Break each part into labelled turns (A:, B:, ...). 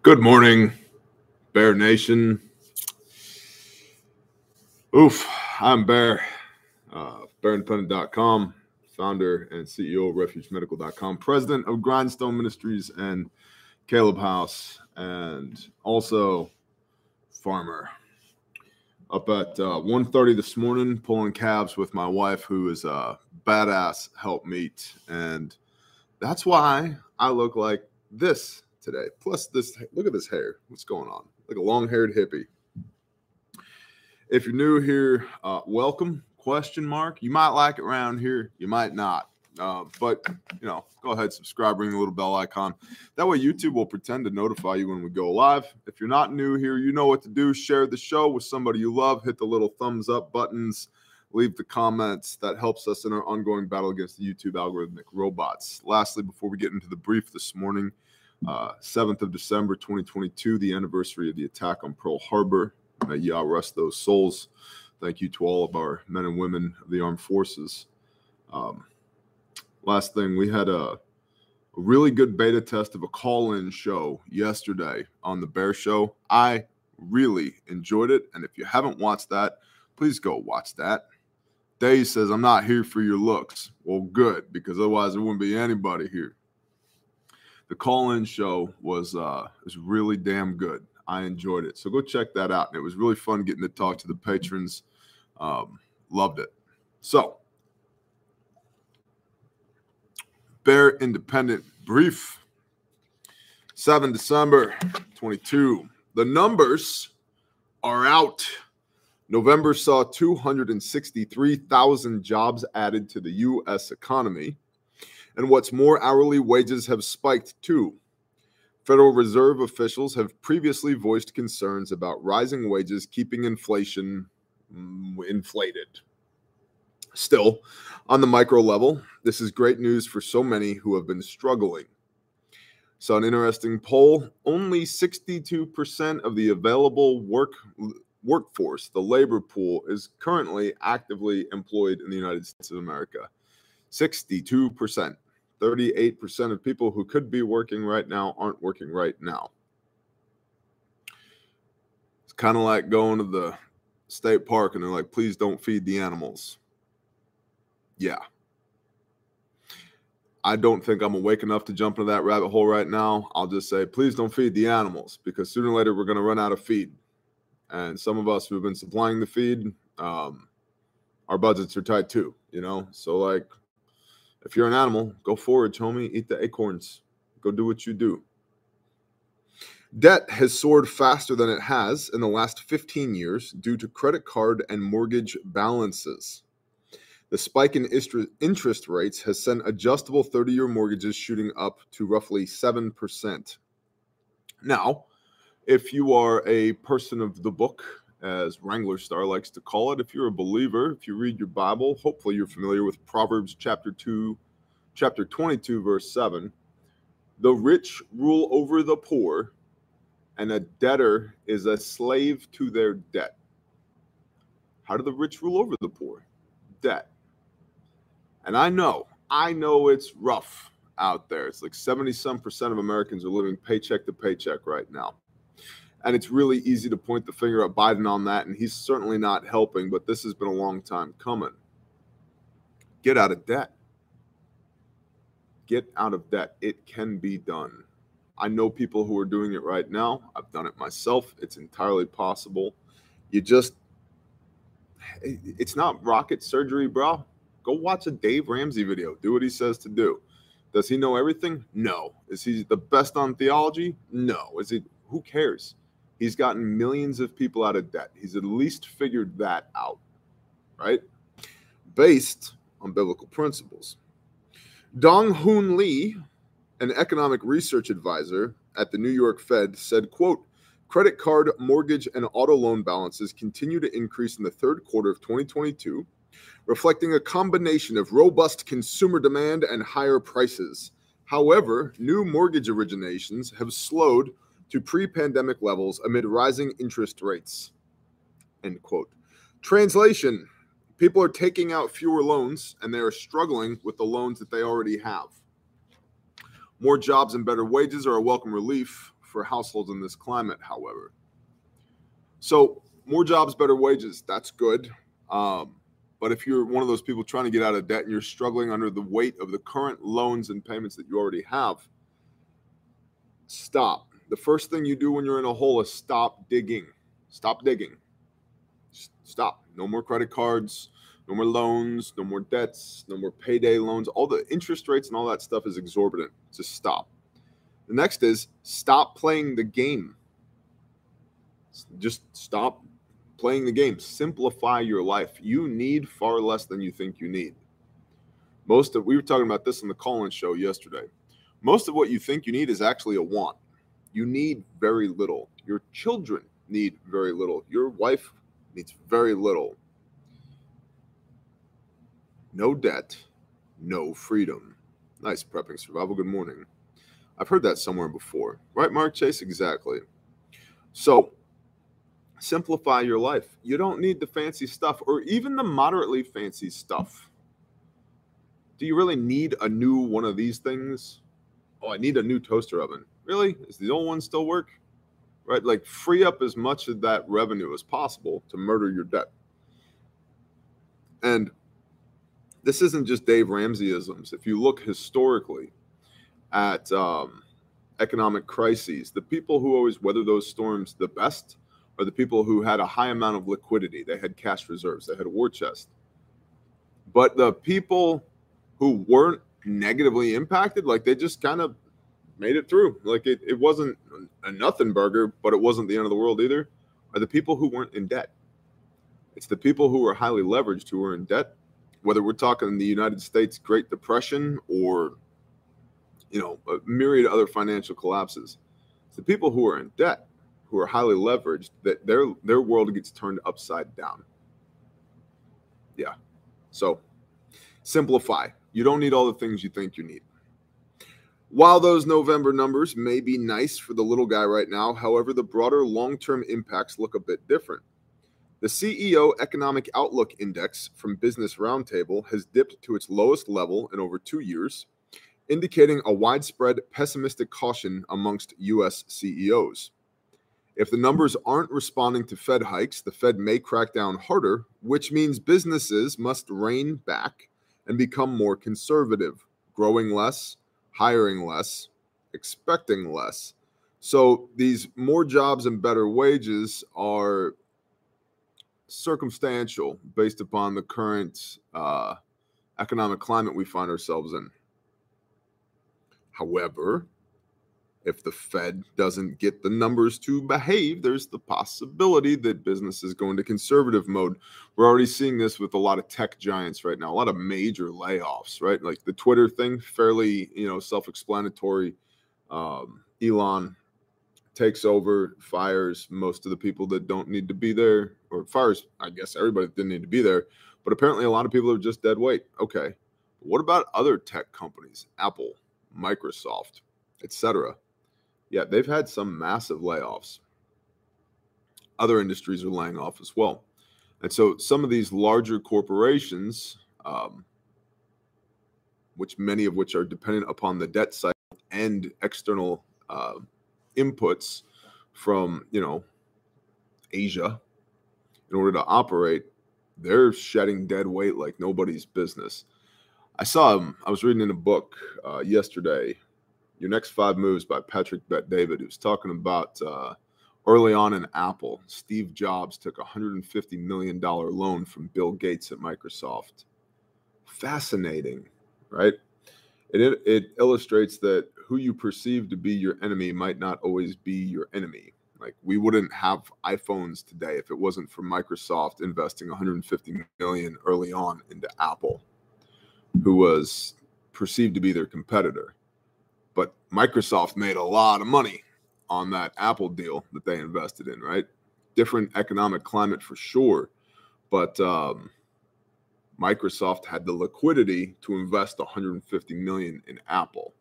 A: Good morning, Bear Nation. I'm Bear, BearIndependent.com, founder and CEO of RefugeMedical.com, president of Grindstone Ministries and Caleb House, and also farmer. Up at 1:30 this morning, pulling calves with my wife, who is a badass helpmeet, and that's why I look like this today. Plus, look at this hair. What's going on? Like a long-haired hippie. If you're new here, welcome. ? You might like it around here. You might not. But go ahead, subscribe, ring the little bell icon. That way YouTube will pretend to notify you when we go live. If you're not new here, you know what to do. Share the show with somebody you love. Hit the little thumbs up buttons. Leave the comments. That helps us in our ongoing battle against the YouTube algorithmic robots. Lastly, before we get into the brief this morning, 7th of December, 2022, the anniversary of the attack on Pearl Harbor. May Yah rest those souls. Thank you to all of our men and women of the armed forces. Last thing, we had a really good beta test of a call-in show yesterday on the Bear Show. I really enjoyed it, and if you haven't watched that, please go watch that. Dave says, I'm not here for your looks. Well, good, because otherwise there wouldn't be anybody here. The call-in show was really damn good. I enjoyed it. So go check that out. And it was really fun getting to talk to the patrons. Loved it. So, Bear Independent Brief. 7 December 22. The numbers are out. November saw 263,000 jobs added to the U.S. economy. And what's more, hourly wages have spiked too. Federal Reserve officials have previously voiced concerns about rising wages keeping inflation inflated. Still, on the micro level, this is great news for so many who have been struggling. So an interesting poll, only 62% of the available workforce, the labor pool, is currently actively employed in the United States of America. 62%. 38% of people who could be working right now aren't working right now. It's kind of like going to the state park and they're like, please don't feed the animals. Yeah. I don't think I'm awake enough to jump into that rabbit hole right now. I'll just say, please don't feed the animals, because sooner or later we're going to run out of feed. And some of us who have been supplying the feed, our budgets are tight too, So like, if you're an animal, go forage, homie. Eat the acorns. Go do what you do. Debt has soared faster than it has in the last 15 years due to credit card and mortgage balances. The spike in interest rates has sent adjustable 30-year mortgages shooting up to roughly 7%. Now, if you are a person of the book, as Wrangler Star likes to call it, if you're a believer, if you read your Bible, hopefully you're familiar with Proverbs chapter 22, verse 7. The rich rule over the poor, and a debtor is a slave to their debt. How do the rich rule over the poor? Debt. And I know it's rough out there. It's like 70-some% of Americans are living paycheck to paycheck right now. And it's really easy to point the finger at Biden on that, and he's certainly not helping, but this has been a long time coming. Get out of debt. Get out of debt. It can be done. I know people who are doing it right now. I've done it myself. It's entirely possible. It's not rocket surgery, bro. Go watch a Dave Ramsey video. Do what he says to do. Does he know everything? No. Is he the best on theology? No. Who cares? He's gotten millions of people out of debt. He's at least figured that out, right? Based on biblical principles. Dong Hoon Lee, an economic research advisor at the New York Fed, said, quote, credit card, mortgage, and auto loan balances continue to increase in the third quarter of 2022, reflecting a combination of robust consumer demand and higher prices. However, new mortgage originations have slowed to pre-pandemic levels amid rising interest rates, end quote. Translation, people are taking out fewer loans and they are struggling with the loans that they already have. More jobs and better wages are a welcome relief for households in this climate, however. So more jobs, better wages. That's good. But if you're one of those people trying to get out of debt and you're struggling under the weight of the current loans and payments that you already have, stop. The first thing you do when you're in a hole is stop digging. Stop digging. Stop. No more credit cards, no more loans, no more debts, no more payday loans. All the interest rates and all that stuff is exorbitant. Just stop. The next is stop playing the game. Just stop playing the game. Simplify your life. You need far less than you think you need. We were talking about this on the call-in show yesterday. Most of what you think you need is actually a want. You need very little. Your children need very little. Your wife needs very little. No debt, no freedom. Nice, Prepping Survival. Good morning. I've heard that somewhere before. Right, Mark Chase? Exactly. So, simplify your life. You don't need the fancy stuff or even the moderately fancy stuff. Do you really need a new one of these things? Oh, I need a new toaster oven. Really? Does the old one still work? Right? Like, free up as much of that revenue as possible to murder your debt. And this isn't just Dave Ramsey-isms. If you look historically at economic crises, the people who always weather those storms the best are the people who had a high amount of liquidity. They had cash reserves. They had a war chest. But the people who weren't negatively impacted, like they just kind of made it through. Like it wasn't a nothing burger, but it wasn't the end of the world either, are the people who weren't in debt. It's the people who were highly leveraged who were in debt, whether we're talking the United States Great Depression or, a myriad of other financial collapses. It's the people who are in debt, who are highly leveraged, that their world gets turned upside down. Yeah. So simplify. You don't need all the things you think you need. While those November numbers may be nice for the little guy right now, however, the broader long-term impacts look a bit different. The CEO Economic Outlook Index from Business Roundtable has dipped to its lowest level in over 2 years, indicating a widespread pessimistic caution amongst U.S. CEOs. If the numbers aren't responding to Fed hikes, the Fed may crack down harder, which means businesses must rein back and become more conservative, growing less, hiring less, expecting less. So these more jobs and better wages are circumstantial based upon the current economic climate we find ourselves in. However, if the Fed doesn't get the numbers to behave, there's the possibility that business is going to conservative mode. We're already seeing this with a lot of tech giants right now, a lot of major layoffs, right? Like the Twitter thing, fairly, self-explanatory. Elon takes over, fires most of the people that don't need to be there, or fires, I guess, everybody that didn't need to be there. But apparently a lot of people are just dead weight. Okay. What about other tech companies? Apple, Microsoft, etc. Yeah, they've had some massive layoffs. Other industries are laying off as well. And so some of these larger corporations, many of which are dependent upon the debt cycle and external inputs from, Asia in order to operate, they're shedding dead weight like nobody's business. I was reading in a book yesterday, Your Next 5 Moves by Patrick Bet-David, who's talking about early on in Apple, Steve Jobs took a $150 million loan from Bill Gates at Microsoft. Fascinating, right? It illustrates that who you perceive to be your enemy might not always be your enemy. Like, we wouldn't have iPhones today if it wasn't for Microsoft investing $150 million early on into Apple, who was perceived to be their competitor. But Microsoft made a lot of money on that Apple deal that they invested in, right? Different economic climate for sure. But Microsoft had the liquidity to invest $150 million in Apple.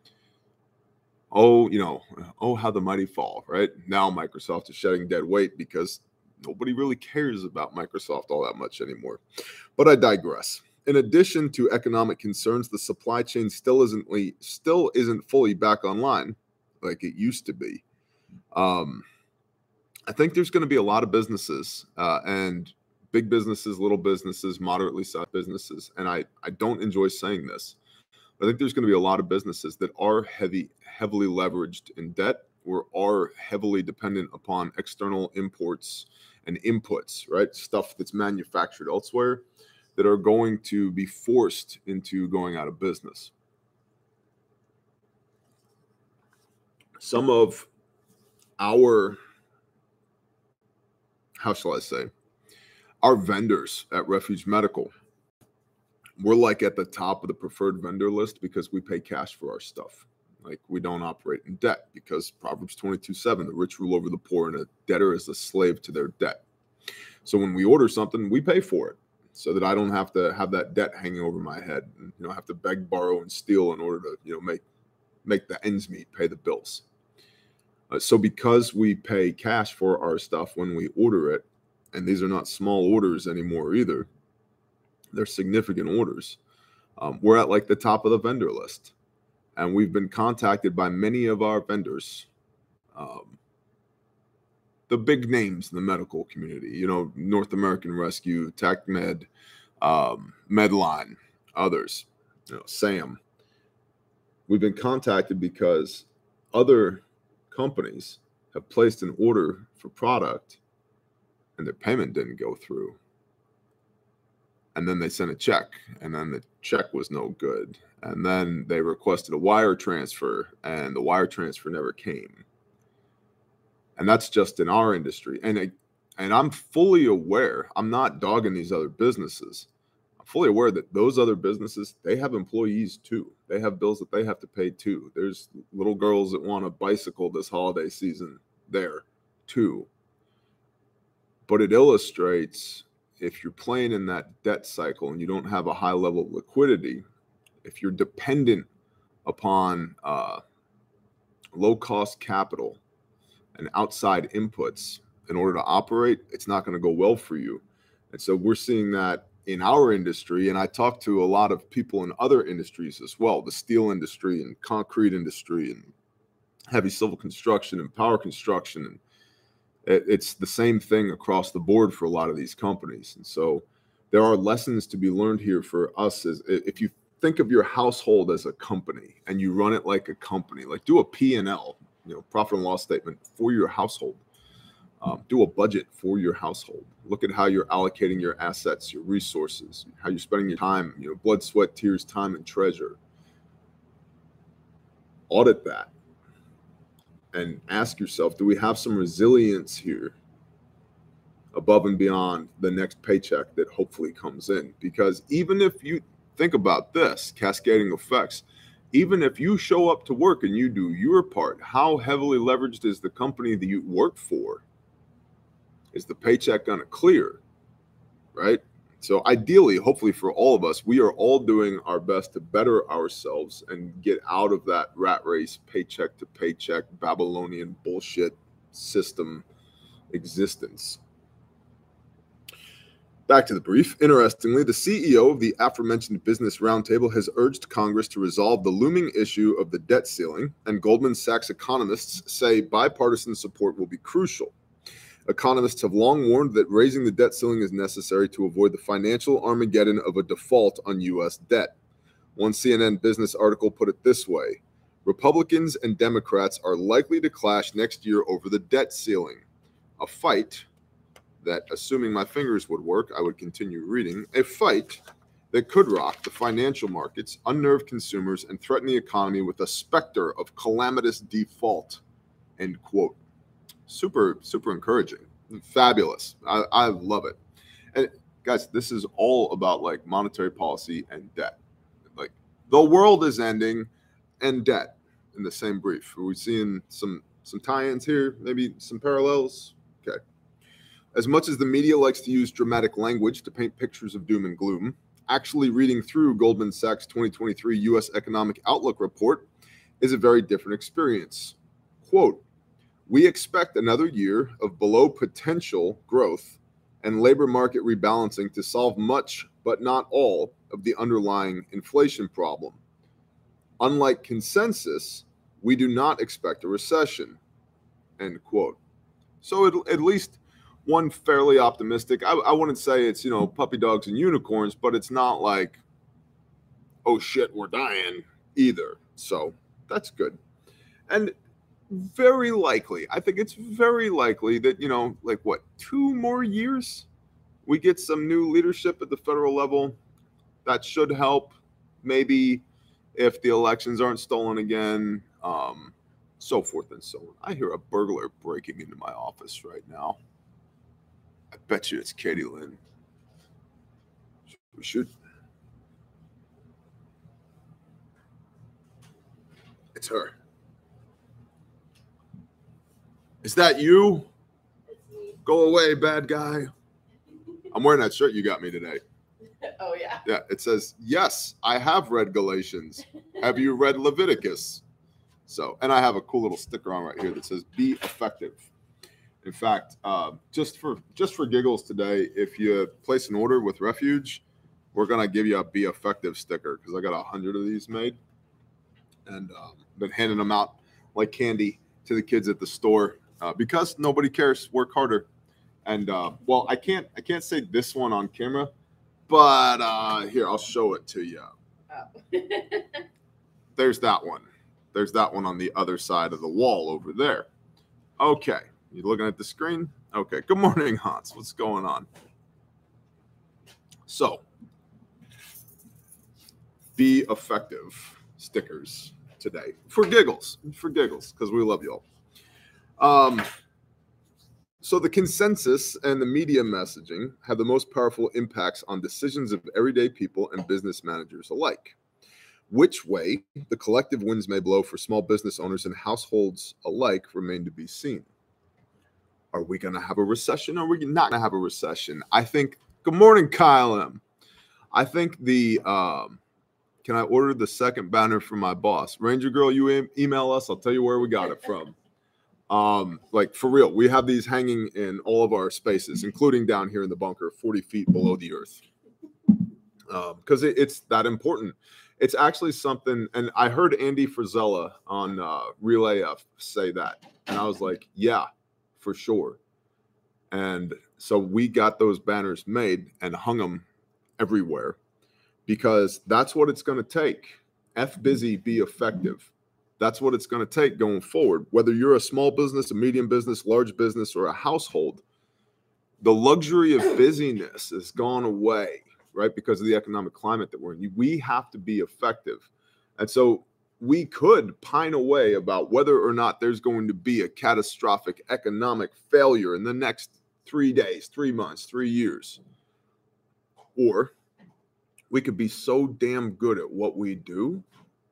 A: Oh, how the mighty fall, right? Now Microsoft is shedding dead weight because nobody really cares about Microsoft all that much anymore. But I digress. In addition to economic concerns, the supply chain still isn't fully back online like it used to be. I think there's going to be a lot of businesses and big businesses, little businesses, moderately sized businesses. And I don't enjoy saying this. I think there's going to be a lot of businesses that are heavily leveraged in debt or are heavily dependent upon external imports and inputs, right? Stuff that's manufactured elsewhere that are going to be forced into going out of business. Some of our, how shall I say, our vendors at Refuge Medical, we're like at the top of the preferred vendor list because we pay cash for our stuff. Like, we don't operate in debt because Proverbs 22:7, the rich rule over the poor and a debtor is a slave to their debt. So when we order something, we pay for it so that I don't have to have that debt hanging over my head and, have to beg, borrow, and steal in order to, make the ends meet, pay the bills. So because we pay cash for our stuff when we order it, and these are not small orders anymore either, they're significant orders, we're at like the top of the vendor list. And we've been contacted by many of our vendors, the big names in the medical community, North American Rescue, TechMed, Medline, others, SAM. We've been contacted because other companies have placed an order for product and their payment didn't go through. And then they sent a check, and then the check was no good. And then they requested a wire transfer, and the wire transfer never came. And that's just in our industry. And I'm fully aware, I'm not dogging these other businesses. I'm fully aware that those other businesses, they have employees too. They have bills that they have to pay too. There's little girls that want a bicycle this holiday season there too. But it illustrates, if you're playing in that debt cycle and you don't have a high level of liquidity, if you're dependent upon low-cost capital and outside inputs in order to operate, it's not going to go well for you. And so we're seeing that in our industry, and I talk to a lot of people in other industries as well, the steel industry and concrete industry and heavy civil construction and power construction, and it's the same thing across the board for a lot of these companies. And so there are lessons to be learned here for us. As if you think of your household as a company and you run it like a company, like do a P&L, profit and loss statement for your household. Do a budget for your household. Look at how you're allocating your assets, your resources, how you're spending your time, blood, sweat, tears, time, and treasure. Audit that and ask yourself, do we have some resilience here above and beyond the next paycheck that hopefully comes in? Because even if you think about this, cascading effects, even if you show up to work and you do your part, how heavily leveraged is the company that you work for? Is the paycheck going to clear, right? So ideally, hopefully for all of us, we are all doing our best to better ourselves and get out of that rat race, paycheck to paycheck, Babylonian bullshit system existence. Back to the brief. Interestingly, the CEO of the aforementioned Business Roundtable has urged Congress to resolve the looming issue of the debt ceiling, and Goldman Sachs economists say bipartisan support will be crucial. Economists have long warned that raising the debt ceiling is necessary to avoid the financial Armageddon of a default on U.S. debt. One CNN Business article put it this way: Republicans and Democrats are likely to clash next year over the debt ceiling, a fight that, assuming my fingers would work, I would continue reading, a fight that could rock the financial markets, unnerve consumers, and threaten the economy with a specter of calamitous default, end quote. Super, super encouraging. Fabulous. I love it. And guys, this is all about like monetary policy and debt. Like, the world is ending and debt in the same brief. Are we seeing some tie-ins here? Maybe some parallels? Okay. As much as the media likes to use dramatic language to paint pictures of doom and gloom, actually reading through Goldman Sachs' 2023 U.S. Economic Outlook report is a very different experience. Quote, "We expect another year of below potential growth and labor market rebalancing to solve much, but not all, of the underlying inflation problem. Unlike consensus, we do not expect a recession," end quote. So at least one fairly optimistic. I wouldn't say it's, puppy dogs and unicorns, but it's not like, oh shit, we're dying either. So that's good. And very likely, I think it's very likely that, 2 more years we get some new leadership at the federal level. That should help. Maybe if the elections aren't stolen again, so forth and so on. I hear a burglar breaking into my office right now. I bet you it's Katie Lynn. We should. It's her. Is that you? Go away, bad guy. I'm wearing that shirt you got me today.
B: Oh, yeah.
A: Yeah, it says, yes, I have read Galatians. Have you read Leviticus? So, and I have a cool little sticker on right here that says, be effective. In fact, just for giggles today, if you place an order with Refuge, we're going to give you a Be Effective sticker because I got 100 of these made and been handing them out like candy to the kids at the store because nobody cares. Work harder. And well, I can't say this one on camera, but here, I'll show it to you. Oh. There's that one. There's that one on the other side of the wall over there. Okay. You looking at the screen? Okay. Good morning, Hans. What's going on? So, Be Effective stickers today for giggles, because we love y'all. So the consensus and the media messaging have the most powerful impacts on decisions of everyday people and business managers alike. Which way the collective winds may blow for small business owners and households alike remain to be seen. Are we going to have a recession? Or are we not going to have a recession? I think, good morning, Kyle M. I think can I order the second banner from my boss? Ranger Girl, you email us. I'll tell you where we got it from. Like for real, we have these hanging in all of our spaces, including down here in the bunker, 40 feet below the earth. Because it's that important. It's actually something, and I heard Andy Frizella on Relay F say that. And I was like, yeah, for sure. And so we got those banners made and hung them everywhere because that's what it's going to take. F busy, be effective. That's what it's going to take going forward. Whether you're a small business, a medium business, large business, or a household, the luxury of busyness has gone away, right? Because of the economic climate that we're in. We have to be effective. And so we could pine away about whether or not there's going to be a catastrophic economic failure in the next 3 days, 3 months, 3 years. Or we could be so damn good at what we do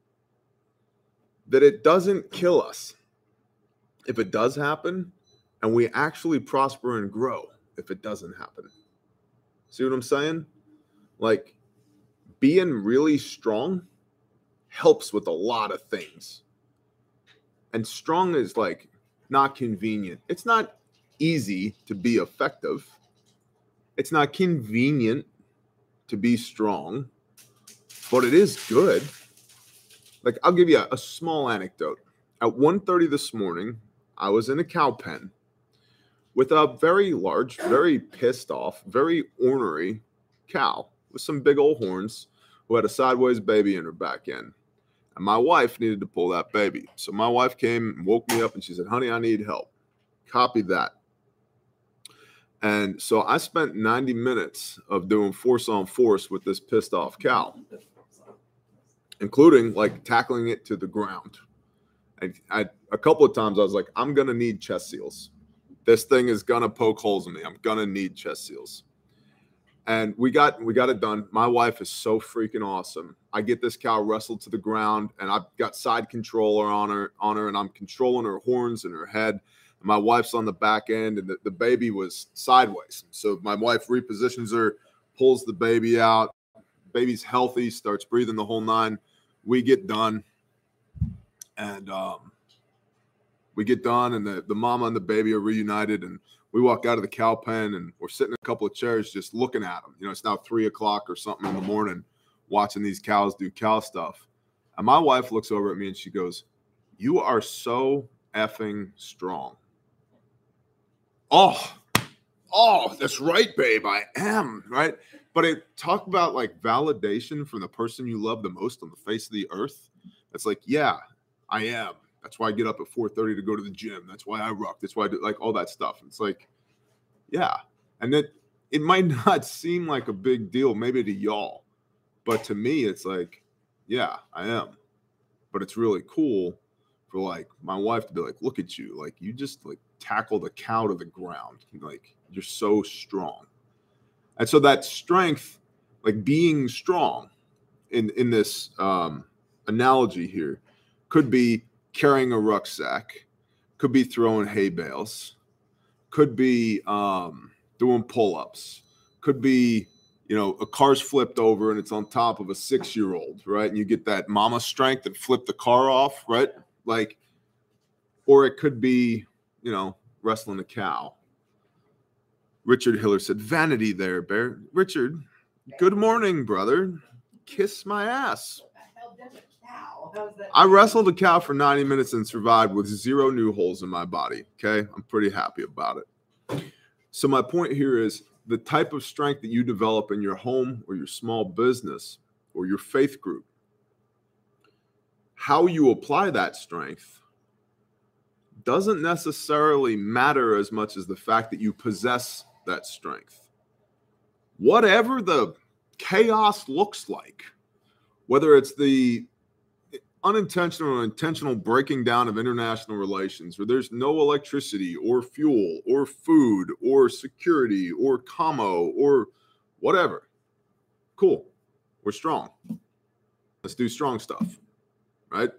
A: that it doesn't kill us if it does happen, and we actually prosper and grow if it doesn't happen. See what I'm saying? Like, being really strong helps with a lot of things. And strong is like not convenient. It's not easy to be effective. It's not convenient to be strong, but it is good. Like, I'll give you a small anecdote. At 1:30 this morning, I was in a cow pen with a very large, very pissed off, very ornery cow with some big old horns who had a sideways baby in her back end. And my wife needed to pull that baby. So my wife came and woke me up and she said, honey, I need help. Copy that. And so I spent 90 minutes of doing force on force with this pissed off cow, including like tackling it to the ground. And a couple of times I was like, I'm going to need chest seals. This thing is going to poke holes in me. I'm going to need chest seals. And we got it done. My wife is so freaking awesome. I get this cow wrestled to the ground and I've got side controller on her and I'm controlling her horns and her head. And my wife's on the back end and the baby was sideways. So my wife repositions her, pulls the baby out. Baby's healthy, starts breathing the whole nine. We get done. And we get done and the mama and the baby are reunited and we walk out of the cow pen and we're sitting in a couple of chairs just looking at them. You know, it's now 3 o'clock or something in the morning watching these cows do cow stuff. And my wife looks over at me and she goes, you are so effing strong. Oh, that's right, babe. I am, right? But it talk about like validation from the person you love the most on the face of the earth. It's like, yeah, I am. That's why I get up at 4:30 to go to the gym. That's why I rock. That's why I do like all that stuff. It's like, yeah. And it might not seem like a big deal, maybe to y'all, but to me, it's like, yeah, I am. But it's really cool for like my wife to be like, look at you. Like you just like tackled a cow to the ground. Like you're so strong. And so that strength, like being strong in this analogy here, could be carrying a rucksack, could be throwing hay bales, could be doing pull-ups, could be, a car's flipped over and it's on top of a 6-year-old, right? And you get that mama strength and flip the car off, right? Like, or it could be, wrestling a cow. Richard Hiller said, vanity there, Bear. Richard, good morning, brother. Kiss my ass. I wrestled a cow for 90 minutes and survived with 0 new holes in my body. Okay. I'm pretty happy about it. So my point here is the type of strength that you develop in your home or your small business or your faith group, how you apply that strength doesn't necessarily matter as much as the fact that you possess that strength. Whatever the chaos looks like, whether it's the unintentional or intentional breaking down of international relations where there's no electricity or fuel or food or security or commo or whatever. Cool. We're strong. Let's do strong stuff, right?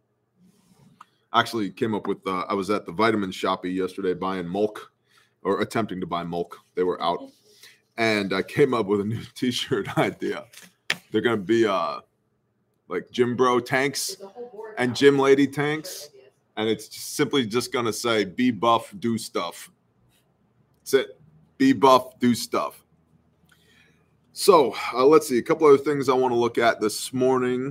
A: Actually came up with, I was at the vitamin shoppy yesterday buying Mulk or attempting to buy Mulk. They were out. And I came up with a new t-shirt idea. They're going to be like gym bro tanks and gym lady tanks. And it's simply just going to say, be buff, do stuff. That's it. Be buff, do stuff. So let's see. A couple other things I want to look at this morning.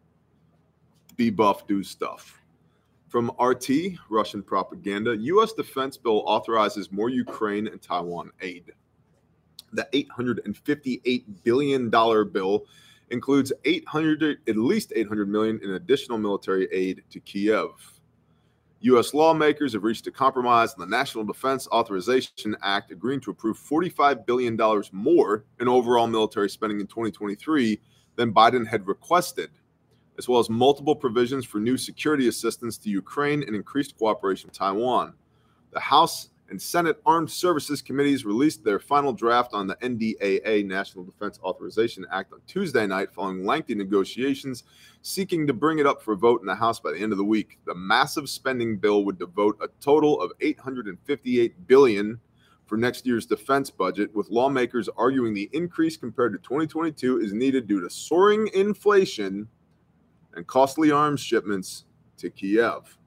A: Be buff, do stuff. From RT, Russian propaganda, U.S. defense bill authorizes more Ukraine and Taiwan aid. The $858 billion bill includes at least $800 million in additional military aid to Kiev. U.S. lawmakers have reached a compromise on the National Defense Authorization Act, agreeing to approve $45 billion more in overall military spending in 2023 than Biden had requested, as well as multiple provisions for new security assistance to Ukraine and increased cooperation with Taiwan. The House and Senate Armed Services Committees released their final draft on the NDAA, National Defense Authorization Act, on Tuesday night following lengthy negotiations, seeking to bring it up for a vote in the House by the end of the week. The massive spending bill would devote a total of $858 billion for next year's defense budget, with lawmakers arguing the increase compared to 2022 is needed due to soaring inflation and costly arms shipments to Kiev.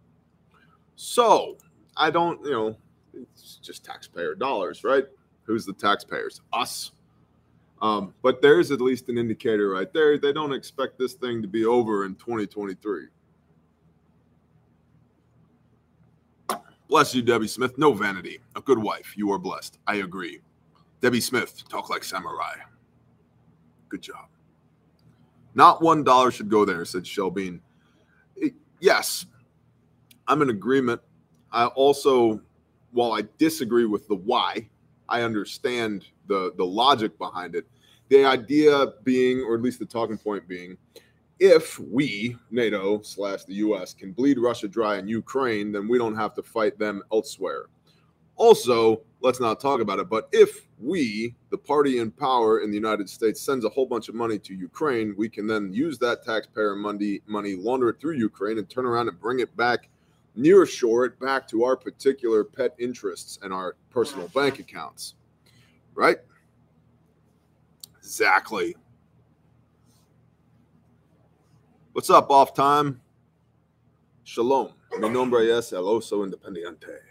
A: So, I don't, it's just taxpayer dollars, right? Who's the taxpayers? Us. But there's at least an indicator right there. They don't expect this thing to be over in 2023. Bless you, Debbie Smith. No vanity. A good wife. You are blessed. I agree. Debbie Smith, talk like samurai. Good job. Not $1 should go there, said Shelbeen. Yes, I'm in agreement. I also, while I disagree with the why, I understand the logic behind it. The idea being, or at least the talking point being, if we, NATO / the U.S., can bleed Russia dry in Ukraine, then we don't have to fight them elsewhere. Also, let's not talk about it, but if we, the party in power in the United States, sends a whole bunch of money to Ukraine, we can then use that taxpayer money, launder it through Ukraine, and turn around and bring it back, near shore it back to our particular pet interests and our personal bank accounts. Right? Exactly. What's up, off time? Shalom. Mi nombre es el oso independiente.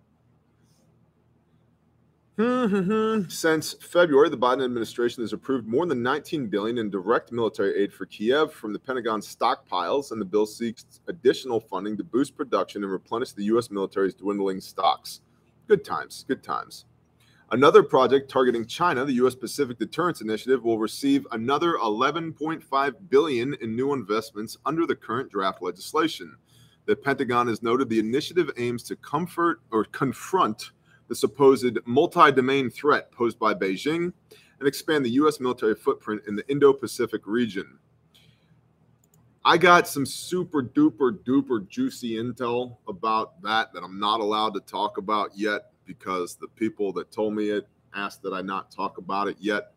A: Since February, the Biden administration has approved more than $19 billion in direct military aid for Kiev from the Pentagon stockpiles, and the bill seeks additional funding to boost production and replenish the U.S. military's dwindling stocks. Good times, good times. Another project targeting China, the U.S. Pacific Deterrence Initiative, will receive another $11.5 billion in new investments under the current draft legislation. The Pentagon has noted the initiative aims to confront the supposed multi-domain threat posed by Beijing and expand the U.S. military footprint in the Indo-Pacific region. I got some super duper duper juicy intel about that I'm not allowed to talk about yet because the people that told me it asked that I not talk about it yet.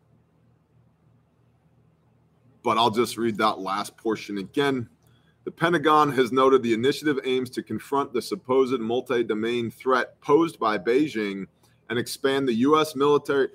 A: But I'll just read that last portion again. The Pentagon has noted the initiative aims to confront the supposed multi-domain threat posed by Beijing and expand the U.S. military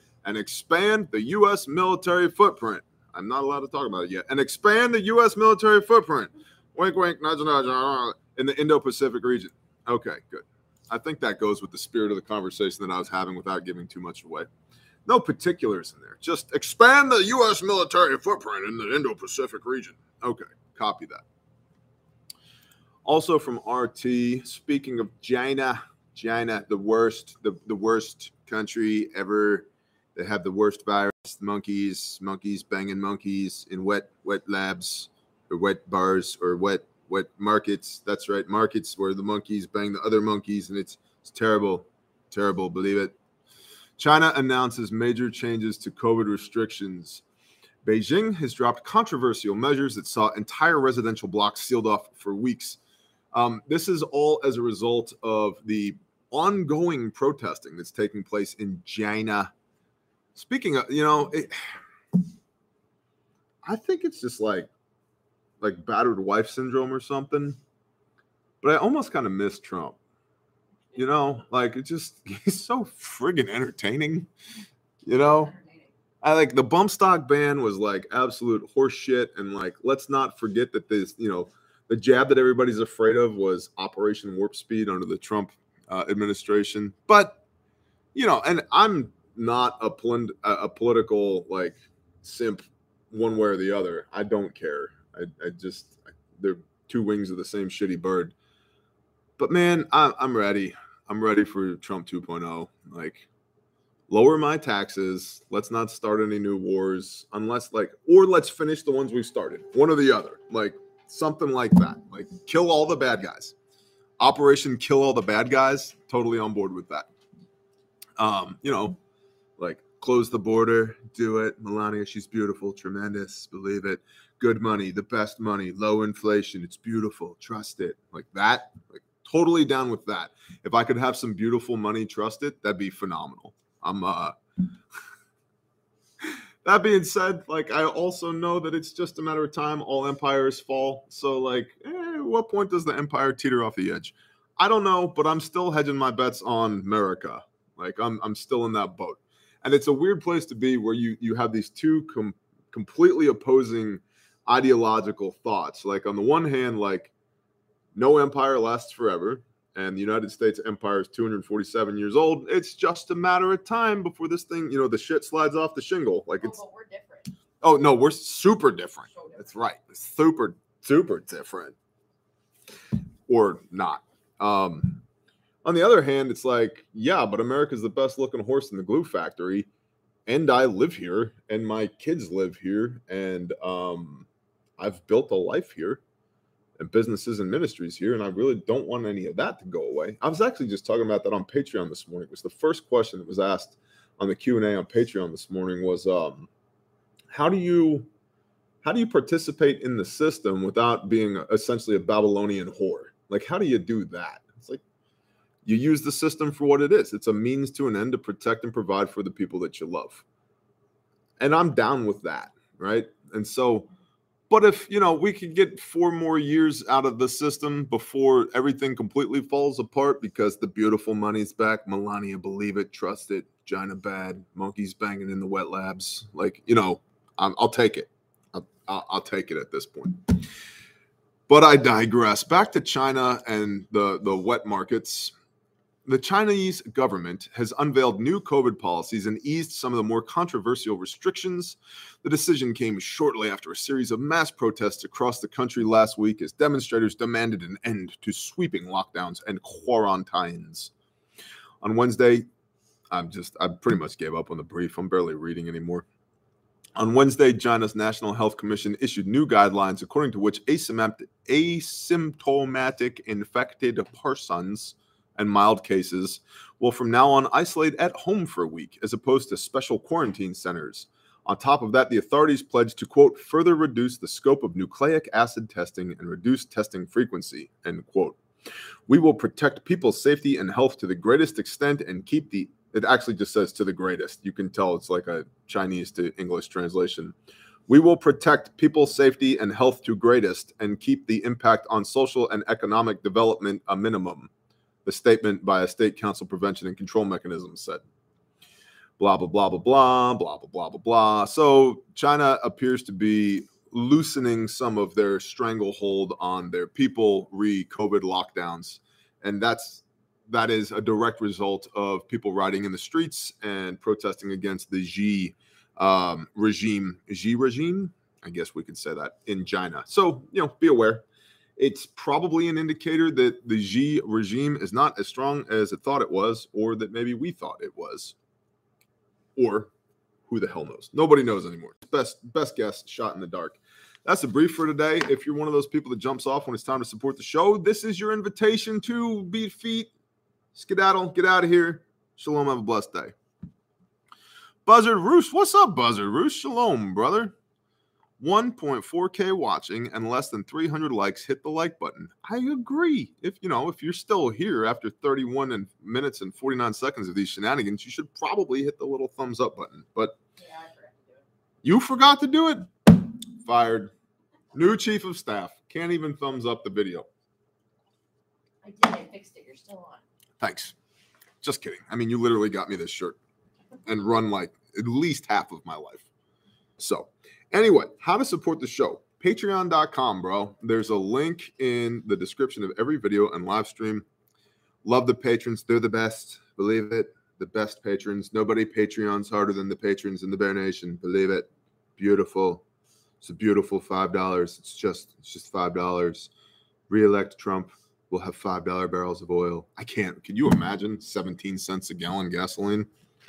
A: footprint. I'm not allowed to talk about it yet. And expand the U.S. military footprint. Wink, wink, nudge, nudge, in the Indo-Pacific region. Okay, good. I think that goes with the spirit of the conversation that I was having without giving too much away. No particulars in there. Just expand the U.S. military footprint in the Indo-Pacific region. Okay, copy that. Also from RT, speaking of China, the worst country ever. They have the worst virus. Monkeys banging monkeys in wet labs or wet bars or wet markets. That's right, markets where the monkeys bang the other monkeys, and it's terrible, believe it. China announces major changes to COVID restrictions. Beijing has dropped controversial measures that saw entire residential blocks sealed off for weeks. This is all as a result of the ongoing protesting that's taking place in China. Speaking of, I think it's just like battered wife syndrome or something. But I almost kind of miss Trump. He's so friggin' entertaining. I like the bump stock ban was like absolute horse shit. And like, let's not forget that this, the jab that everybody's afraid of was Operation Warp Speed under the Trump administration. But, and I'm not a political like simp one way or the other. I don't care. They're two wings of the same shitty bird. But man, I'm ready. I'm ready for Trump 2.0. Like, lower my taxes. Let's not start any new wars or let's finish the ones we've started. One or the other. Like something like that. Like kill all the bad guys. Operation Kill All the Bad Guys. Totally on board with that. Like close the border, do it. Melania, she's beautiful, tremendous, believe it. Good money, the best money, low inflation. It's beautiful, trust it. Like that, like totally down with that. If I could have some beautiful money, trust it, that'd be phenomenal. That being said, like I also know that it's just a matter of time. All empires fall. So like, at what point does the empire teeter off the edge? I don't know, but I'm still hedging my bets on America. Like I'm still in that boat. And it's a weird place to be where you have these two completely opposing ideological thoughts. Like on the one hand, like no empire lasts forever. And the United States empire is 247 years old. It's just a matter of time before this thing, the shit slides off the shingle. Like it's. But we're different. Oh no, we're super different. So different. That's right. It's super, super different. Or not. On the other hand, it's like, yeah, but America's the best looking horse in the glue factory. And I live here and my kids live here. And I've built a life here and businesses and ministries here. And I really don't want any of that to go away. I was actually just talking about that on Patreon this morning. It was the first question that was asked on the Q&A on Patreon this morning was, how do you participate in the system without being essentially a Babylonian whore? Like, how do you do that? It's like, you use the system for what it is. It's a means to an end to protect and provide for the people that you love. And I'm down with that, right? And so, but if, we could get 4 more years out of the system before everything completely falls apart because the beautiful money's back, Melania, believe it, trust it, China bad, monkeys banging in the wet labs. Like, I'll take it. I'll take it at this point. But I digress. Back to China and the wet markets. The Chinese government has unveiled new COVID policies and eased some of the more controversial restrictions. The decision came shortly after a series of mass protests across the country last week as demonstrators demanded an end to sweeping lockdowns and quarantines. On Wednesday, I pretty much gave up on the brief. I'm barely reading anymore. On Wednesday, China's National Health Commission issued new guidelines according to which asymptomatic infected persons and mild cases will from now on isolate at home for a week as opposed to special quarantine centers. On top of that, the authorities pledged to, quote, further reduce the scope of nucleic acid testing and reduce testing frequency, end quote. We will protect people's safety and health to the greatest extent and keep the, it actually just says to the greatest. You can tell it's like a Chinese to English translation. We will protect people's safety and health to greatest and keep the impact on social and economic development a minimum, the statement by a state council prevention and control mechanism said. Blah, blah, blah, blah, blah, blah, blah, blah, blah, blah. So China appears to be loosening some of their stranglehold on their people re-COVID lockdowns. And that is a direct result of people riding in the streets and protesting against the Xi regime, I guess we could say that, in China. So, be aware. It's probably an indicator that the Xi regime is not as strong as it thought it was, or that maybe we thought it was. Or who the hell knows? Nobody knows anymore. Best guess, shot in the dark. That's the brief for today. If you're one of those people that jumps off when it's time to support the show, this is your invitation to beat feet, skedaddle, get out of here. Shalom, have a blessed day. Buzzard Roost, what's up, Buzzard Roost? Shalom, brother. 1.4K watching and less than 300 likes. Hit the like button. I agree. If you're still here after 31 minutes and 49 seconds of these shenanigans, you should probably hit the little thumbs up button. But
B: yeah, I forgot to do it.
A: You forgot to do it? Fired. New chief of staff. Can't even thumbs up the video.
B: I did. I fixed it. You're still on.
A: Thanks. Just kidding. I mean, you literally got me this shirt and run like at least half of my life. So anyway, how to support the show. Patreon.com, bro. There's a link in the description of every video and live stream. Love the patrons. They're the best. Believe it. The best patrons. Nobody Patreons harder than the patrons in the Bear Nation. Believe it. Beautiful. It's a beautiful $5. It's just $5. Re-elect Trump. We'll have $5 barrels of oil. Can you imagine 17 cents a gallon gasoline?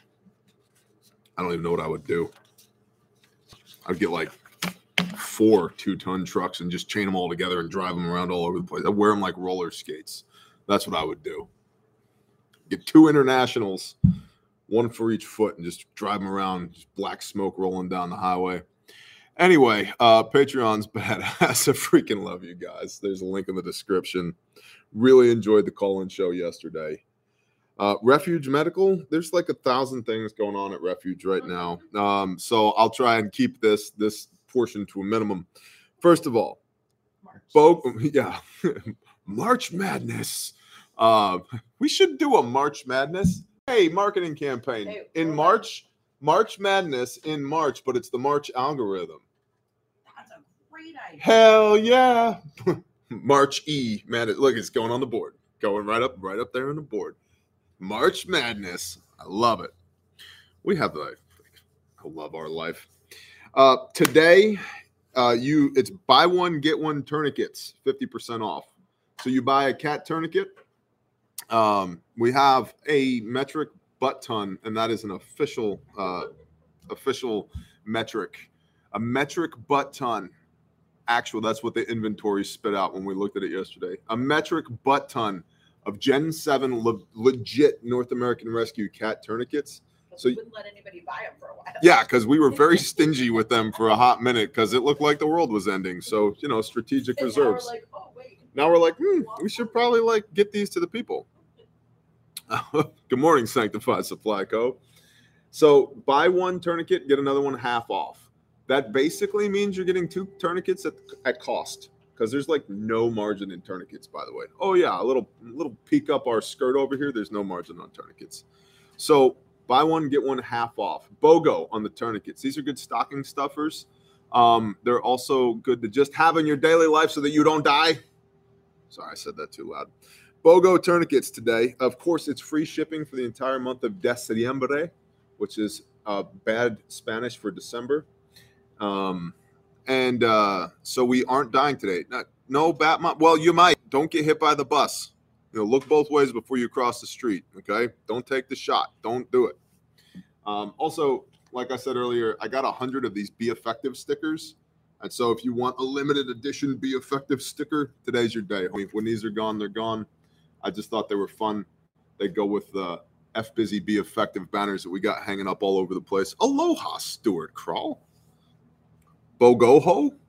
A: I don't even know what I would do. I'd get like 4 2-ton trucks and just chain them all together and drive them around all over the place. I'd wear them like roller skates. That's what I would do. Get 2 internationals, 1 for each foot, and just drive them around, just black smoke rolling down the highway. Anyway, Patreon's badass. I freaking love you guys. There's a link in the description. Really enjoyed the call-in show yesterday. Refuge Medical, there's like 1,000 things going on at Refuge right now. So I'll try and keep this portion to a minimum. First of all, March Madness. We should do a March Madness. Hey, marketing campaign in March. March Madness in March, but it's the March algorithm.
B: That's a great idea.
A: Hell yeah. March E Madness. Look, it's going on the board. Going right up there on the board. March Madness. I love it. We have life. I love our life. Today, it's buy one, get one tourniquets, 50% off. So you buy a cat tourniquet. We have a metric butt ton, and that is an official metric. A metric butt ton. Actual, that's what the inventory spit out when we looked at it yesterday. A metric butt ton of Gen 7 legit North American Rescue cat tourniquets.
B: So you wouldn't let anybody buy them for a while.
A: Yeah, because we were very stingy with them for a hot minute because it looked like the world was ending. So, strategic
B: and
A: reserves.
B: Now we're like, oh, wait.
A: Now we're like, we should probably get these to the people. Good morning, Sanctified Supply Co. So buy one tourniquet, get another one half off. That basically means you're getting 2 tourniquets at cost. Because there's no margin in tourniquets, by the way. Oh yeah, a little peek up our skirt over here. There's no margin on tourniquets. So buy one, get one half off. BOGO on the tourniquets. These are good stocking stuffers. They're also good to just have in your daily life so that you don't die. Sorry, I said that too loud. BOGO tourniquets today. Of course, it's free shipping for the entire month of Diciembre, which is bad Spanish for December. So we aren't dying today. No, Batman. Well, you might. Don't get hit by the bus. Look both ways before you cross the street. Okay, don't take the shot. Don't do it. Also, like I said earlier, I got 100 of these Be Effective stickers. And so if you want a limited edition Be Effective sticker, today's your day. When these are gone, they're gone. I just thought they were fun. They go with the F Busy Be Effective banners that we got hanging up all over the place. Aloha, Stuart Crawl. Bogoho.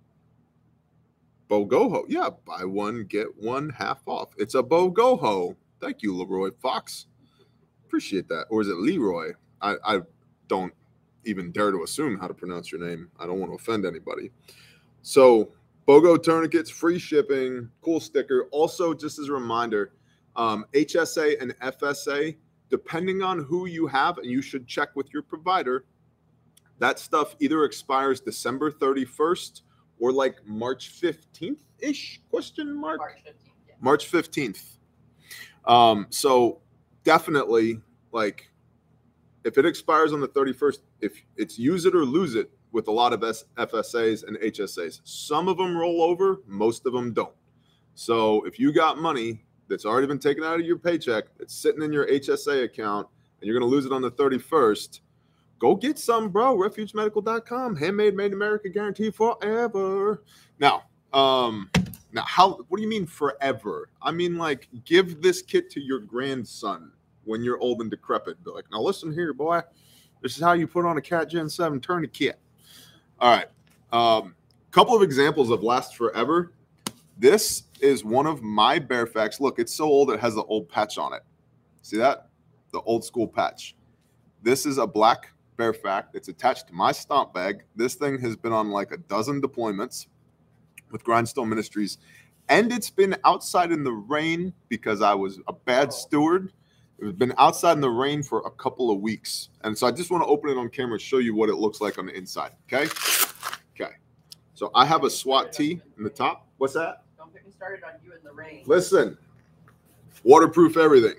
A: Bogoho. Yeah, buy one, get one half off. It's a Bogoho. Thank you, Leroy Fox. Appreciate that. Or is it Leroy? I don't even dare to assume how to pronounce your name. I don't want to offend anybody. So BOGO tourniquets, free shipping, cool sticker. Also, just as a reminder, HSA and FSA, depending on who you have, and you should check with your provider, that stuff either expires December 31st or like March 15th-ish, question mark?
B: March 15th. Yeah.
A: March 15th. So definitely, like, if it expires on the 31st, if it's use it or lose it with a lot of FSAs and HSAs. Some of them roll over, most of them don't. So if you got money that's already been taken out of your paycheck, that's sitting in your HSA account, and you're going to lose it on the 31st, go get some, bro. RefugeMedical.com. Handmade, made in America, guaranteed forever. Now, what do you mean forever? I mean, like, give this kit to your grandson when you're old and decrepit. Be like, now listen here, boy. This is how you put on a Cat Gen 7 tourniquet. All right. Couple of examples of last forever. This is one of my Bearfax. Look, it's so old it has the old patch on it. See that? The old school patch. This is a black Bearfax. It's attached to my stomp bag. This thing has been on like a dozen deployments with Grindstone Ministries. And it's been outside in the rain because I was a bad steward. It's been outside in the rain for a couple of weeks. And so I just want to open it on camera and show you what it looks like on the inside. Okay? Okay. So I have a SWAT tee in the top. What's that?
B: Don't get me started on you in the rain.
A: Listen. Waterproof everything.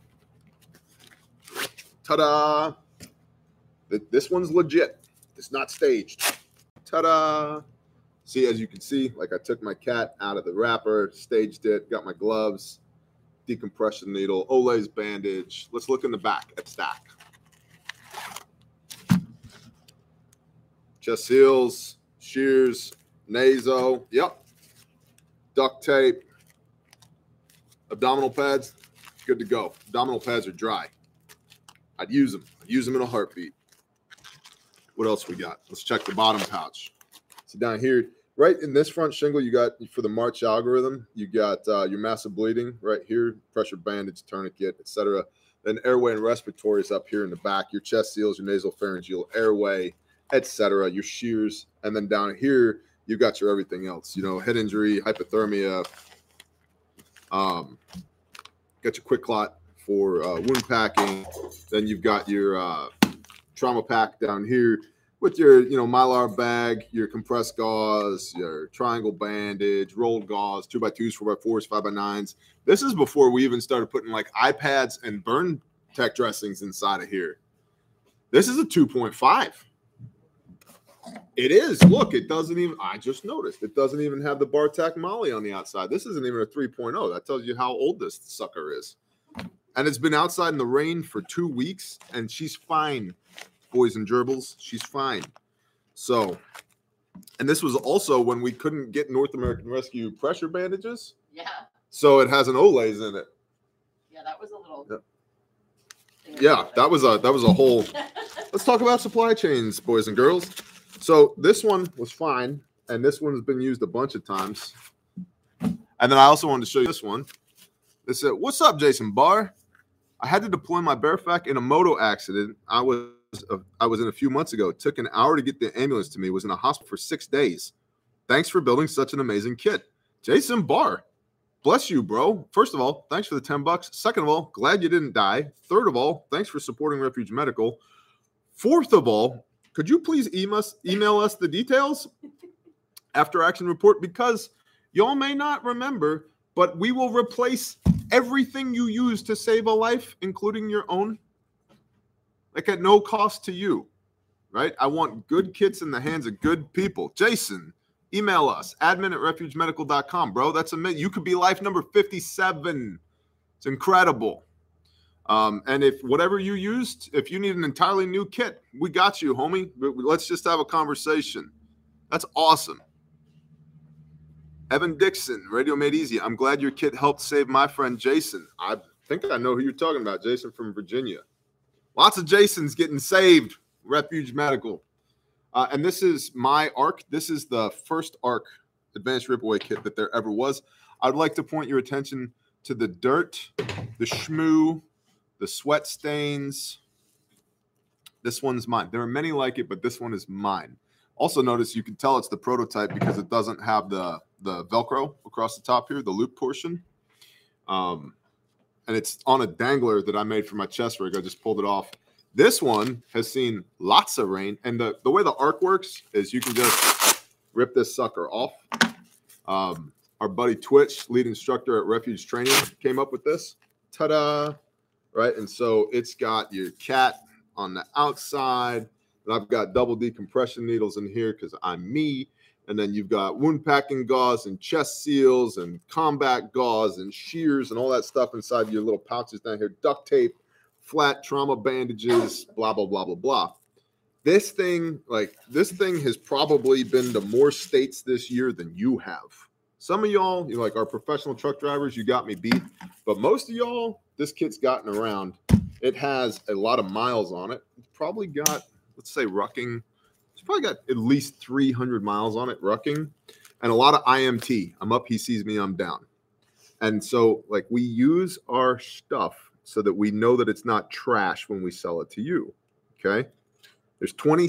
A: Ta-da. This one's legit. It's not staged. Ta-da. See, as you can see, like I took my cat out of the wrapper, staged it, got my gloves, decompression needle, Olay's bandage. Let's look in the back at stack. Chest seals, shears, naso, yep. Duct tape, abdominal pads, good to go. Abdominal pads are dry. I'd use them. I'd use them in a heartbeat. What else we got? Let's check the bottom pouch. So down here, right in this front shingle, you got, for the March algorithm, you got your massive bleeding right here, pressure bandage, tourniquet, etc. Then airway and respiratory is up here in the back, your chest seals, your nasal pharyngeal airway, etc., your shears. And then down here, you got your everything else, head injury, hypothermia, got your quick clot for wound packing. Then you've got your trauma pack down here with your, Mylar bag, your compressed gauze, your triangle bandage, rolled gauze, 2x2s, 4x4s, 5x9s. This is before we even started putting like iPads and burn tech dressings inside of here. This is a 2.5. It is. Look, it doesn't even, I just noticed, it doesn't even have the Bartak Molly on the outside. This isn't even a 3.0. That tells you how old this sucker is. And it's been outside in the rain for 2 weeks, and she's fine. Boys and gerbils, she's fine. So, and this was also when we couldn't get North American Rescue pressure bandages.
B: Yeah.
A: So it has an Olays in it.
B: Yeah, that was a little.
A: Yeah, that was a whole. Let's talk about supply chains, boys and girls. So this one was fine, and this one has been used a bunch of times. And then I also wanted to show you this one. They said, "What's up, Jason Barr? I had to deploy my Bearfax in a moto accident. I was in a few months ago. It took an hour to get the ambulance to me. Was in a hospital for 6 days. Thanks for building such an amazing kit. Jason Barr, bless you, bro. First of all, thanks for the $10. Second of all, glad you didn't die. Third of all, thanks for supporting Refuge Medical. Fourth of all, could you please email us the details after action report? Because y'all may not remember, but we will replace everything you use to save a life, including your own, like at no cost to you, right? I want good kits in the hands of good people. Jason, email us, admin@refugemedical.com, bro. That's amazing. You could be life number 57 It's incredible. And if whatever you used, if you need an entirely new kit, we got you, homie. Let's just have a conversation. That's awesome. Evan Dixon, Radio Made Easy. I'm glad your kit helped save my friend Jason. I think I know who you're talking about, Jason from Virginia. Lots of Jasons getting saved. Refuge Medical. And this is my ARC. This is the first ARC advanced ripaway kit that there ever was. I'd like to point your attention to the dirt, the schmoo, the sweat stains. This one's mine. There are many like it, but this one is mine. Also notice you can tell it's the prototype because it doesn't have the Velcro across the top here, the loop portion. And it's on a dangler that I made for my chest rig. I just pulled it off. This one has seen lots of rain. And the way the ARC works is you can just rip this sucker off. Our buddy Twitch, lead instructor at Refuge Training, came up with this. Ta-da! Right, and so it's got your cat on the outside, and I've got double decompression needles in here because I'm me, and then you've got wound packing gauze and chest seals and combat gauze and shears and all that stuff inside your little pouches down here, duct tape, flat trauma bandages, blah, blah, blah, blah, blah. This thing has probably been to more states this year than you have. Some of y'all, you know, like our professional truck drivers, you got me beat, but most of y'all, this kit's gotten around. It has a lot of miles on it. It's probably got, let's say, rucking. It's probably got at least 300 miles on it, rucking, and a lot of IMT. I'm up, he sees me, I'm down. And so, like, we use our stuff so that we know that it's not trash when we sell it to you, okay? There's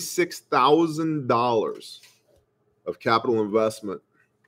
A: $26,000 of capital investment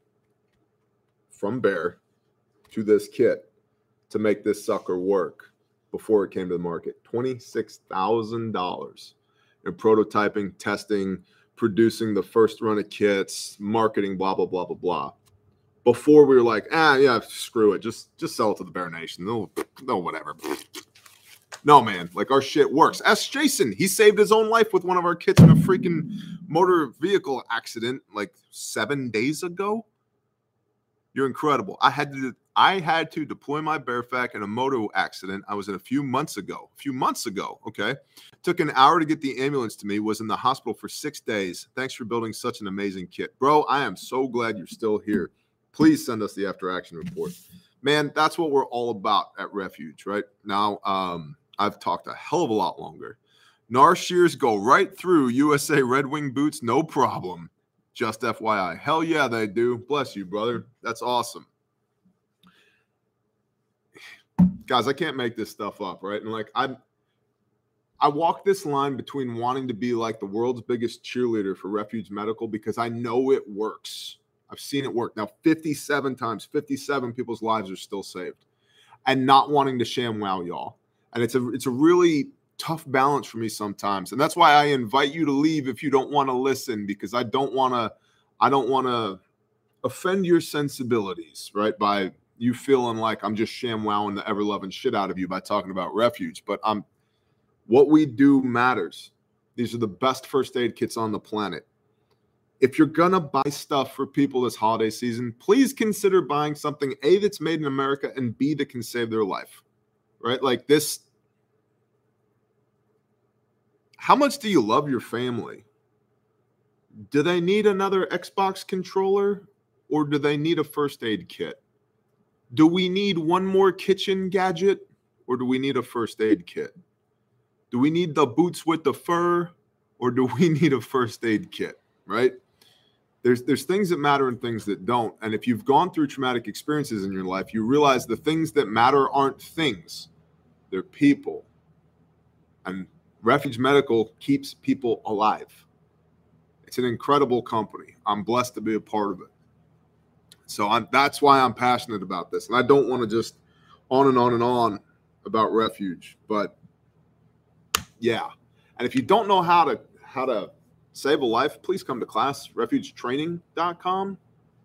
A: from Bear to this kit to make this sucker work before it came to the market. $26,000 in prototyping, testing, producing the first run of kits, marketing, blah, blah, blah, blah, blah. Before we were like, yeah, screw it. Just sell it to the Bear Nation. No, whatever. No, man, like our shit works. Ask Jason. He saved his own life with one of our kits in a freaking motor vehicle accident like 7 days ago. You're incredible. I had to deploy my Bearfac in a moto accident. I was in a few months ago, okay? Took an hour to get the ambulance to me, was in the hospital for 6 days. Thanks for building such an amazing kit. Bro, I am so glad you're still here. Please send us the after action report. Man, that's what we're all about at Refuge, right? Now, I've talked a hell of a lot longer. NAR shears go right through USA Red Wing boots, no problem. Just FYI. Hell yeah, they do. Bless you, brother. That's awesome. Guys, I can't make this stuff up, right? And like I walk this line between wanting to be like the world's biggest cheerleader for Refuge Medical because I know it works. I've seen it work. Now, 57 times, 57 people's lives are still saved. And not wanting to sham wow y'all. And it's a really tough balance for me sometimes. And that's why I invite you to leave if you don't want to listen, because I don't want to offend your sensibilities, right? By you feeling like I'm just sham-wowing the ever-loving shit out of you by talking about Refuge. But what we do matters. These are the best first aid kits on the planet. If you're going to buy stuff for people this holiday season, please consider buying something, A, that's made in America, and B, that can save their life, right? Like this. How much do you love your family? Do they need another Xbox controller or do they need a first aid kit? Do we need one more kitchen gadget or do we need a first aid kit? Do we need the boots with the fur or do we need a first aid kit, right? There's things that matter and things that don't. And if you've gone through traumatic experiences in your life, you realize the things that matter aren't things. They're people. And Refuge Medical keeps people alive. It's an incredible company. I'm blessed to be a part of it. So that's why I'm passionate about this. And I don't want to just on and on and on about Refuge, but yeah. And if you don't know how to save a life, please come to class, refugetraining.com.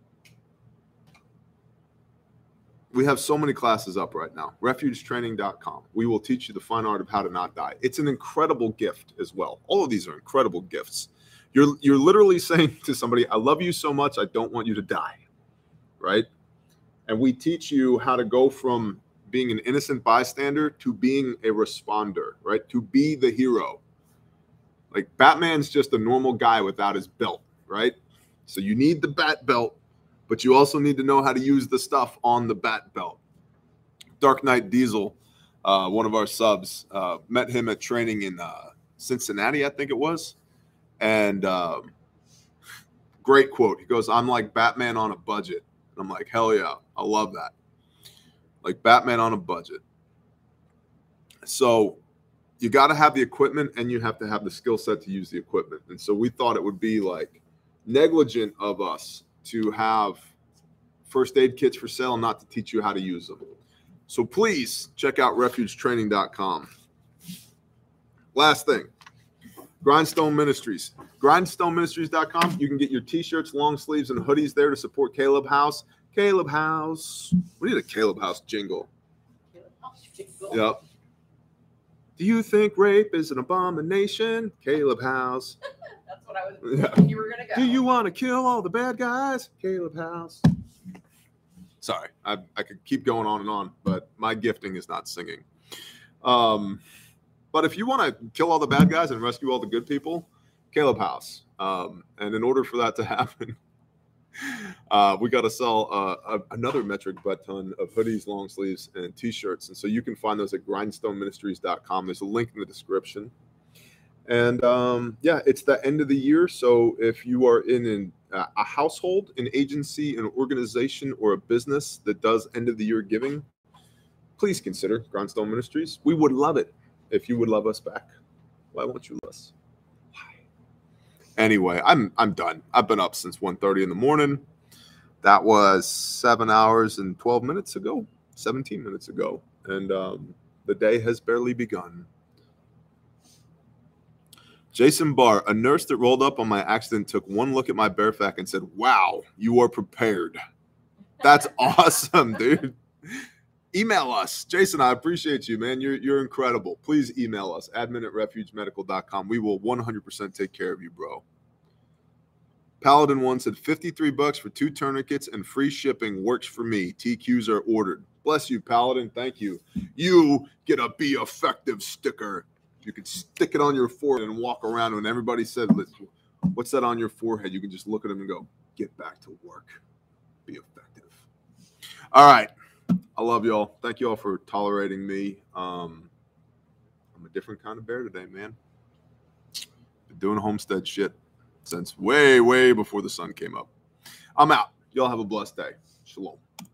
A: We have so many classes up right now. Refugetraining.com. We will teach you the fine art of how to not die. It's an incredible gift as well. All of these are incredible gifts. You're literally saying to somebody, I love you so much, I don't want you to die, right? And we teach you how to go from being an innocent bystander to being a responder, right? To be the hero. Like Batman's just a normal guy without his belt, right? So you need the bat belt, but you also need to know how to use the stuff on the bat belt. Dark Knight Diesel, one of our subs, met him at training in Cincinnati, I think it was. And great quote. He goes, "I'm like Batman on a budget." And I'm like, hell yeah, I love that. Like Batman on a budget. So you got to have the equipment and you have to have the skill set to use the equipment. And so we thought it would be like negligent of us to have first aid kits for sale and not to teach you how to use them. So please check out refugetraining.com. Last thing, Grindstone Ministries. Grindstoneministries.com. You can get your t-shirts, long sleeves, and hoodies there to support Caleb House. Caleb House. We need a Caleb House jingle.
B: Caleb House jingle.
A: Yep. Do you think rape is an abomination? Caleb House.
B: That's what I was thinking you were going to go.
A: Do you want to kill all the bad guys? Caleb House. Sorry, I could keep going on and on, but my gifting is not singing. But if you want to kill all the bad guys and rescue all the good people, Caleb House. And in order for that to happen, we got to sell another metric butt ton of hoodies, long sleeves, and t-shirts. And so you can find those at grindstoneministries.com. There's a link in the description. And yeah, it's the end of the year. So if you are in a household, an agency, an organization, or a business that does end of the year giving, please consider Grindstone Ministries. We would love it if you would love us back. Why won't you love? Why? Anyway, I'm done. I've been up since 1:30 in the morning. That was 7 hours and 12 minutes ago, 17 minutes ago. And the day has barely begun. Jason Barr, a nurse that rolled up on my accident, took one look at my bare back and said, "Wow, you are prepared." That's awesome, dude. Email us. Jason, I appreciate you, man. You're incredible. Please email us, admin@refugemedical.com. We will 100% take care of you, bro. Paladin 1 said, $53 for 2 tourniquets and free shipping works for me. TQs are ordered. Bless you, Paladin. Thank you. You get a Be Effective sticker. You can stick it on your forehead and walk around. When everybody said, "What's that on your forehead?" You can just look at them and go, "Get back to work. Be effective." All right. I love y'all. Thank you all for tolerating me. I'm a different kind of bear today, man. Been doing homestead shit since way, way before the sun came up. I'm out. Y'all have a blessed day. Shalom.